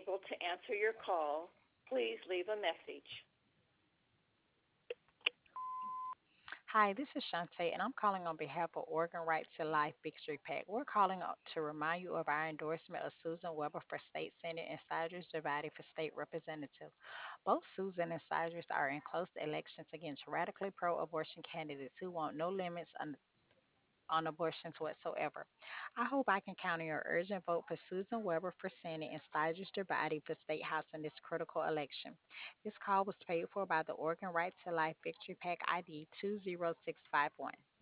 able to answer your call, please leave a message. Hi, this is Shantae, and I'm calling on behalf of Organ Right to Life Victory Pack. We're calling to remind you of our endorsement of Susan Weber for State Senate and Cydrus Javati for State Representative. Both Susan and Cydrus are in close elections against radically pro abortion candidates who want no limits on abortions whatsoever. I hope I can count on your urgent vote for Susan Weber for Senate and Cydrus Javati for State House in this critical election. This call was paid for by the Organ Right to Life Victory Pack ID 20651.